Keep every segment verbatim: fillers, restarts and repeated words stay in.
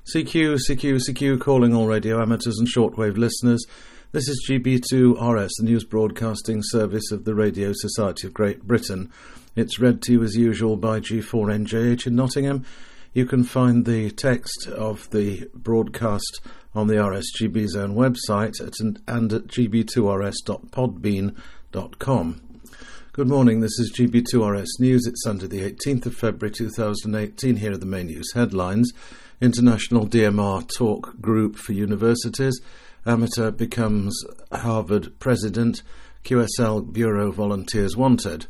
C Q, C Q, C Q, calling all radio amateurs and shortwave listeners. This is G B two R S, the news broadcasting service of the Radio Society of Great Britain. It's read to you as usual by G four N J H in Nottingham. You can find the text of the broadcast on the R S G B Zone website at, and at g b two r s dot podbean dot com. Good morning, this is G B two R S News. It's Sunday the eighteenth of February two thousand eighteen. Here are the main news headlines. International D M R Talk Group for Universities. Amateur becomes Harvard President. Q S L Bureau volunteers wanted.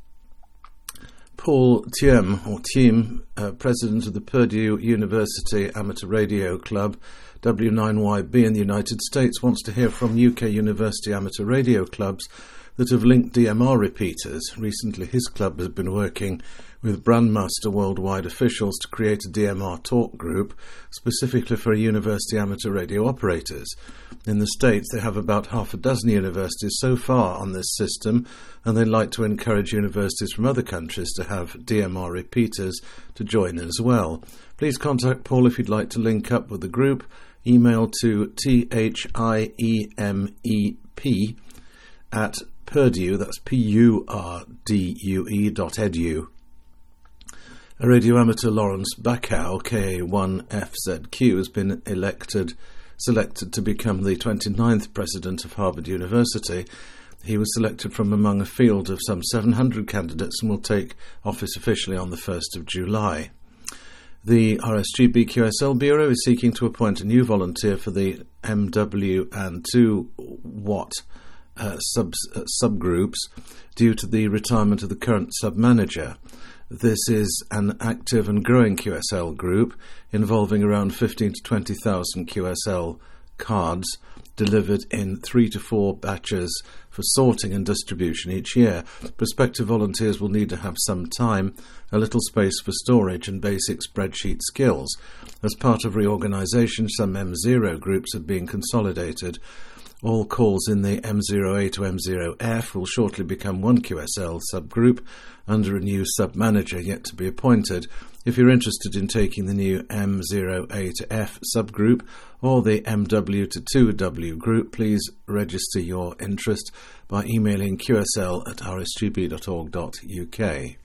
Paul Thiem, or Thiem, uh, President of the Purdue University Amateur Radio Club, W nine Y B in the United States, wants to hear from U K university amateur radio clubs that have linked D M R repeaters. Recently, his club has been working with Brandmaster Worldwide officials to create a D M R talk group specifically for university amateur radio operators. In the States, they have about half a dozen universities so far on this system, and they'd like to encourage universities from other countries to have D M R repeaters to join as well. Please contact Paul if you'd like to link up with the group. Email to T H I E M E P at Purdue, that's P U R D U E dot edu. A radio amateur Lawrence Bacow, K A one F Z Q, has been elected, selected to become the twenty-ninth president of Harvard University. He was selected from among a field of some seven hundred candidates and will take office officially on the first of July. The R S G B Q S L Bureau is seeking to appoint a new volunteer for the M W and two watt Uh, sub, uh, subgroups due to the retirement of the current sub-manager. This is an active and growing Q S L group involving around fifteen to twenty thousand Q S L cards delivered in three to four batches for sorting and distribution each year. Prospective volunteers will need to have some time, a little space for storage and basic spreadsheet skills. As part of reorganisation, some M zero groups are being consolidated. All calls in the M zero A to M zero F will shortly become one Q S L subgroup under a new sub-manager yet to be appointed. If you're interested in taking the new M zero A to F subgroup or the M W to two W group, please register your interest by emailing Q S L at r s g b dot org dot u k.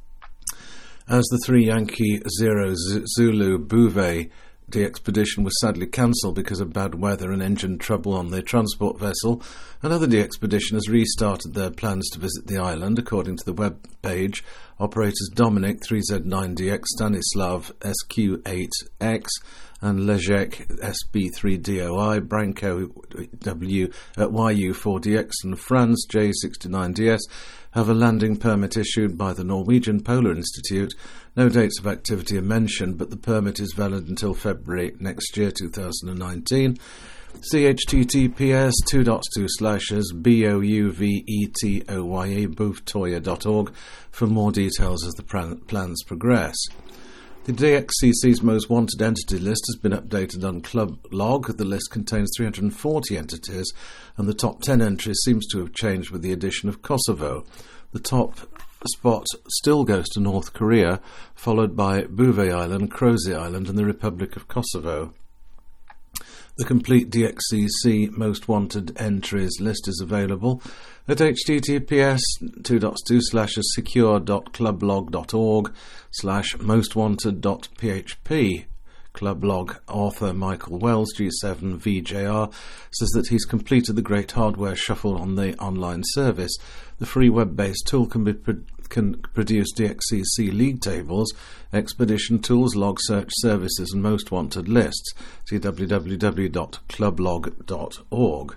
As the three Yankee Zero Z- Zulu Bouvet the expedition was sadly cancelled because of bad weather and engine trouble on the transport vessel, another de-expedition has restarted their plans to visit the island. According to the web page, operators Dominic three Z nine D X, Stanislav S Q eight X and Lejek S B three D O I, Branko W at Y U four D X and Franz J sixty-nine D S have a landing permit issued by the Norwegian Polar Institute. No dates of activity are mentioned, but the permit is valid until February next year, two thousand nineteen. C H T T P S two dot two slashes B O U V E T O Y A bouvetoya dot org for more details as the pran- plans progress. The D X C C's most wanted entity list has been updated on Club Log. The list contains three hundred forty entities, and the top ten entries seems to have changed with the addition of Kosovo. The top spot still goes to North Korea, followed by Bouvet Island, Crozet Island, and the Republic of Kosovo. The complete D X C C most wanted entries list is available at h t t p s two dot two slash secure dot clublog dot org slash most wanted dot p h p. Clublog author Michael Wells, G seven V J R, says that he's completed the great hardware shuffle on the online service. The free web-based tool can be pro- can produce D X C C league tables, expedition tools, log search services, and most wanted lists. See w w w dot clublog dot org.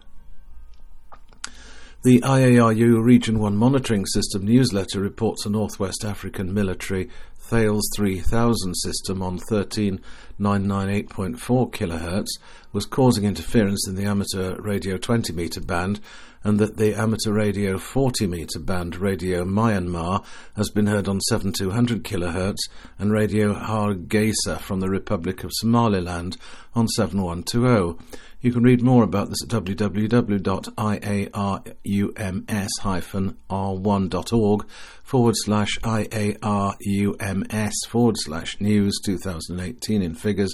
The I A R U Region one Monitoring System newsletter reports a Northwest African military Thales three thousand system on thirteen nine ninety-eight point four kilohertz was causing interference in the amateur radio twenty meter band, and that the amateur radio forty meter band Radio Myanmar has been heard on seventy-two hundred kilohertz and Radio Hargeisa from the Republic of Somaliland on seventy-one twenty. You can read more about this at w w w dot i a r u m s dash r one dot org forward slash I A R U M S forward slash news twenty eighteen in figures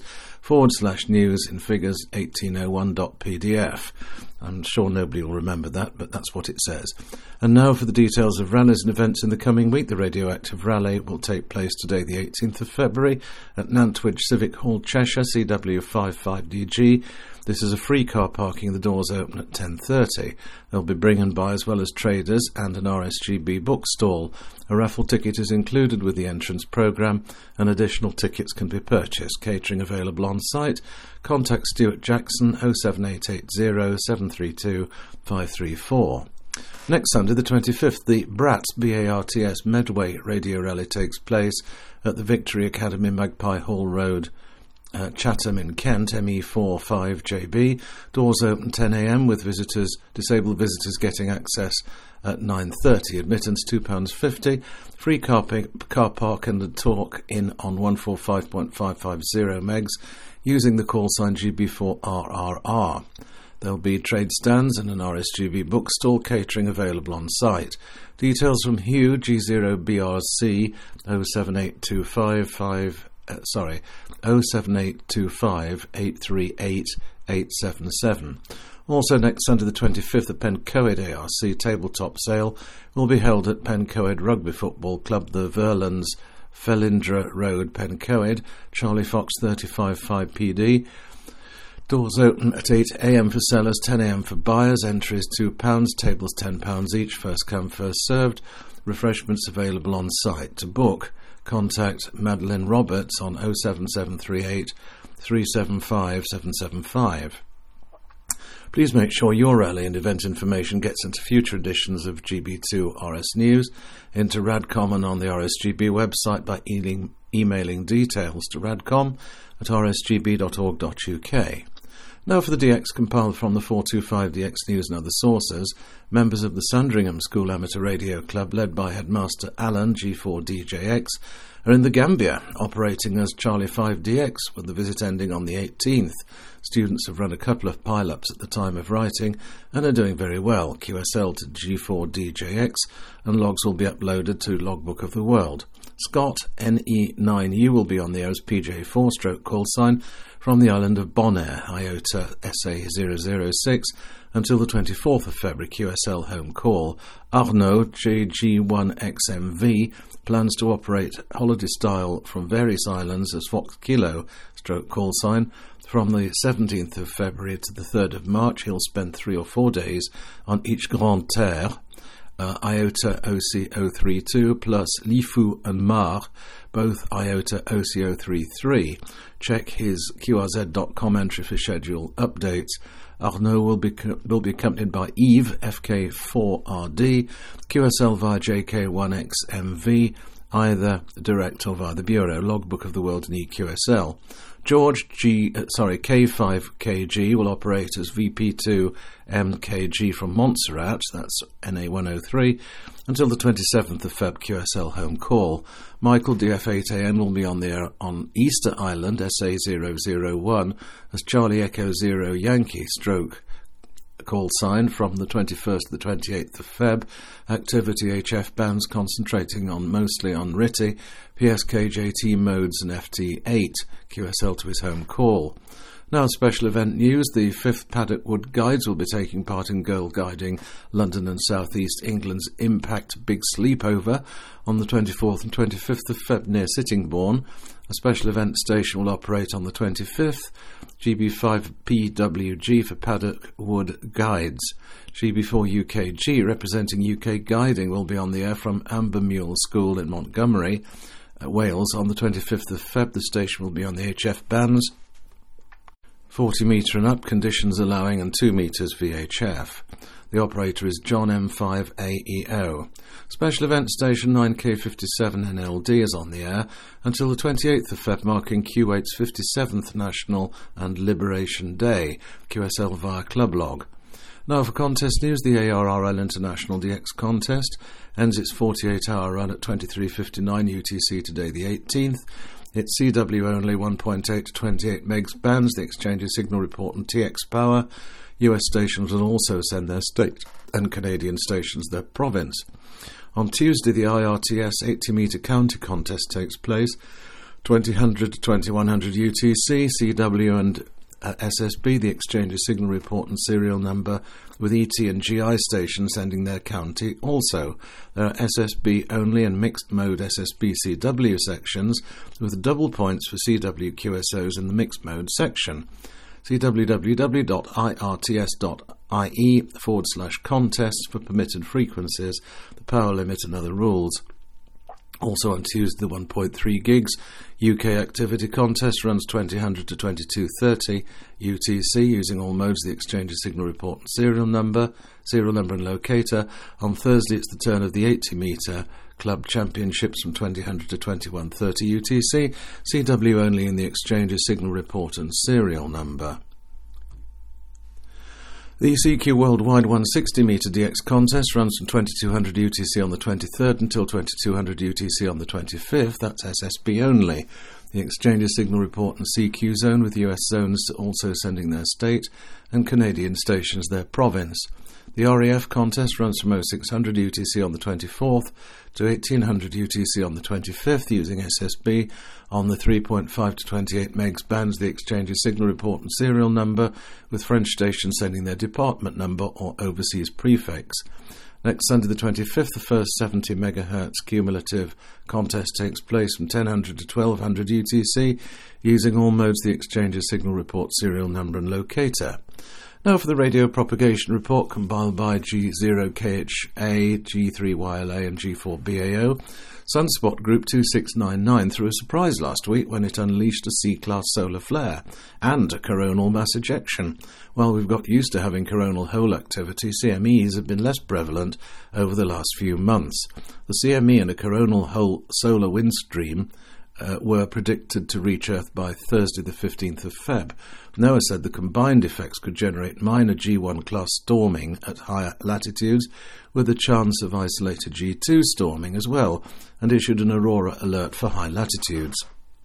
forward slash news in figures eighteen oh one dot p d f. I'm sure nobody will remember that, but that's what it says. And now for the details of rallies and events in the coming week. The Radioactive Rally will take place today, the eighteenth of February, at Nantwich Civic Hall, Cheshire, C W five five D G. This is a free car parking. The doors open at ten thirty. There'll be bring and buy as well as traders and an R S G B bookstall. A raffle ticket is included with the entrance programme, and additional tickets can be purchased. Catering available on site. Contact Stuart Jackson oh seven eight eight oh, seven three two, five three four. Next Sunday, the twenty-fifth, the BRATS, B A R T S Medway Radio Rally takes place at the Victory Academy, Magpie Hall Road, Uh, Chatham in Kent, M E four five J B. Doors open ten a m with visitors, disabled visitors getting access at nine thirty. Admittance two pounds fifty. Free car, pick, car park and a talk in on one forty-five point five five zero megs using the call sign G B four R R R. There'll be trade stands and an R S G B bookstall. Catering available on site. Details from Hugh, G zero B R C oh seven eight two five five Uh, sorry, oh seven eight two five, eight three eight, eight seven seven. Also next Sunday the twenty-fifth, the Pencoed A R C tabletop sale will be held at Pencoed Rugby Football Club, the Verlands, Felindra Road, Pencoed, Charlie Fox thirty-five five P D. Doors open at eight a m for sellers, ten a m for buyers. Entry is two pounds, tables ten pounds each, first come, first served. Refreshments available on site. To book, contact Madeline Roberts on oh seven seven three eight, three seven five, seven seven five. Please make sure your rally and event information gets into future editions of G B two R S News, into Radcom and on the R S G B website by e- emailing details to radcom at r s g b dot org dot u k. Now for the D X compiled from the four twenty-five D X News and other sources. Members of the Sandringham School Amateur Radio Club, led by Headmaster Alan, G four D J X, are in the Gambia, operating as Charlie five D X, with the visit ending on the eighteenth. Students have run a couple of pile-ups at the time of writing and are doing very well. Q S L to G four D J X, and logs will be uploaded to Logbook of the World. Scott, N E nine U, will be on the air as P J four stroke call sign from the island of Bonaire, Iota S A zero zero six, until the twenty-fourth of February, Q S L home call. Arnaud, J G one X M V, plans to operate holiday style from various islands as Fox Kilo stroke call sign. From the seventeenth of February to the third of March, he'll spend three or four days on each Grande Terre. Uh, Iota O C zero three two plus Lifou and Mar, both Iota O C zero three three. Check his Q R Z dot com entry for schedule updates. Arnaud will be will be accompanied by Yves, F K four R D, Q S L via J K one X M V, either direct or via the Bureau, Logbook of the World and E Q S L. George G, uh, sorry, K five K G will operate as V P two M K G from Montserrat, that's N A one oh three, until the twenty-seventh of February, Q S L home call. Michael, D F eight A N, will be on the air on Easter Island, S A zero zero one, as Charlie Echo Zero Yankee stroke call sign from the twenty-first to the twenty-eighth of February. Activity H F bands concentrating on mostly on R T I, P S K J T modes and F T eight, Q S L to his home call. Now special event news, the fifth Paddock Wood Guides will be taking part in Girl Guiding London and South East England's Impact Big Sleepover on the twenty-fourth and twenty-fifth of February near Sittingbourne. A special event station will operate on the twenty-fifth. G B five P W G for Paddock Wood Guides. G B four U K G, representing U K Guiding, will be on the air from Ambermule School in Montgomery, uh, Wales. On the twenty-fifth of February, the station will be on the H F bands, forty metre and up, conditions allowing, and two metres V H F. The operator is John M five A E O. Special event station nine K fifty-seven N L D is on the air until the twenty-eighth of February, marking Q eight's fifty-seventh National and Liberation Day, Q S L via Club Log. Now for contest news, the A R R L International D X contest ends its forty-eight hour run at twenty-three fifty-nine U T C today the eighteenth. It's C W only one point eight to twenty-eight megs bands, the exchanges Signal Report and T X Power. U S stations will also send their state and Canadian stations their province. On Tuesday, the I R T S eighty metre county contest takes place. twenty hundred to twenty-one hundred U T C, C W and uh, S S B, the exchange's signal report and serial number, with E T and G I stations sending their county. Also, there are S S B only and mixed mode S S B C W sections, with double points for C W Q S Os in the mixed mode section. See w w w dot i r t s dot i e forward slash contests for permitted frequencies, the power limit and other rules. Also on Tuesday, the one point three gigs U K activity contest runs twenty hundred to twenty-two thirty U T C using all modes of the exchange's signal report and serial number, serial number and locator. On Thursday, it's the turn of the eighty metre Club Championships from twenty hundred to twenty-one thirty U T C, C W only in the exchange's signal report and serial number. The C Q Worldwide one hundred sixty metre D X contest runs from twenty-two hundred U T C on the twenty-third until twenty-two hundred U T C on the twenty-fifth. That's S S B only. The exchange's signal report and C Q zone, with U S zones also sending their state and Canadian stations their province. The R A F contest runs from oh six hundred U T C on the twenty-fourth to eighteen hundred U T C on the twenty-fifth using S S B on the three point five to twenty-eight megs bands, the exchange's signal report and serial number, with French stations sending their department number or overseas prefix. Next Sunday the twenty-fifth, the first seventy megahertz cumulative contest takes place from ten hundred to twelve hundred U T C using all modes of the exchange's signal report, serial number and locator. Now for the radio propagation report compiled by G zero K H A, G three Y L A and G four B A O. Sunspot Group two six nine nine threw a surprise last week when it unleashed a C-class solar flare and a coronal mass ejection. While we've got used to having coronal hole activity, C M Es have been less prevalent over the last few months. The C M E and a coronal hole solar wind stream Uh, were predicted to reach Earth by Thursday the fifteenth of February. NOAA said the combined effects could generate minor G one class storming at higher latitudes, with a chance of isolated G two storming as well, and issued an aurora alert for high latitudes.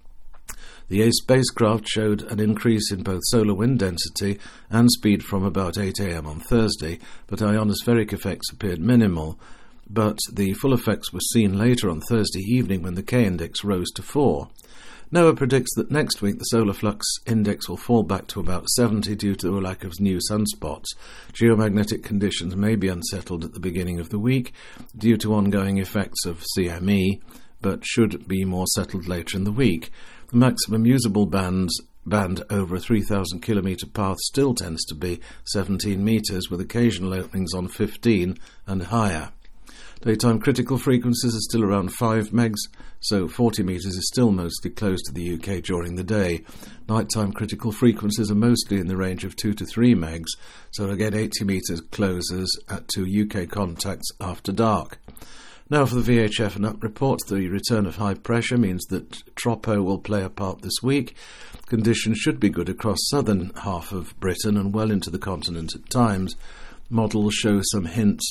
The ACE spacecraft showed an increase in both solar wind density and speed from about eight a.m. on Thursday, but ionospheric effects appeared minimal. But the full effects were seen later on Thursday evening when the K-index rose to four. NOAA predicts that next week the solar flux index will fall back to about seventy due to a lack of new sunspots. Geomagnetic conditions may be unsettled at the beginning of the week due to ongoing effects of C M E, but should be more settled later in the week. The maximum usable bands band over a three thousand kilometre path still tends to be seventeen metres, with occasional openings on fifteen and higher. Daytime critical frequencies are still around five megs, so forty metres is still mostly closed to the U K during the day. Nighttime critical frequencies are mostly in the range of two to three megs, so again eighty metres closes at two U K contacts after dark. Now for the V H F and U P reports. The return of high pressure means that Tropo will play a part this week. Conditions should be good across southern half of Britain and well into the continent at times. Models show some hints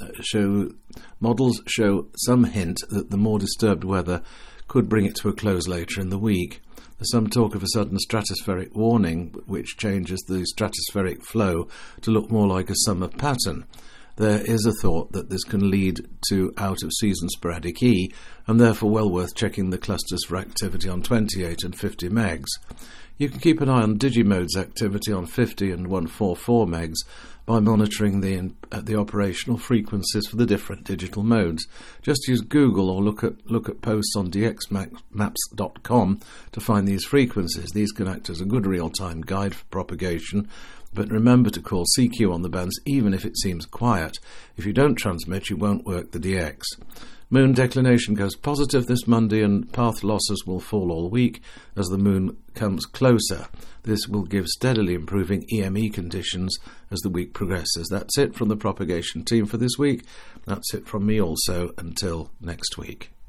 Show models show some hint that the more disturbed weather could bring it to a close later in the week. There's some talk of a sudden stratospheric warning, which changes the stratospheric flow to look more like a summer pattern. There is a thought that this can lead to out-of-season sporadic E, and therefore well worth checking the clusters for activity on twenty-eight and fifty megs. You can keep an eye on Digimode's activity on fifty and one forty-four megs by monitoring the uh, the operational frequencies for the different digital modes. Just use Google or look at look at posts on d x maps dot com to find these frequencies. These can act as a good real-time guide for propagation, but remember to call C Q on the bands even if it seems quiet. If you don't transmit, you won't work the D X. Moon declination goes positive this Monday, and path losses will fall all week as the moon comes closer. This will give steadily improving E M E conditions as the week progresses. That's it from the propagation team for this week. That's it from me also until next week.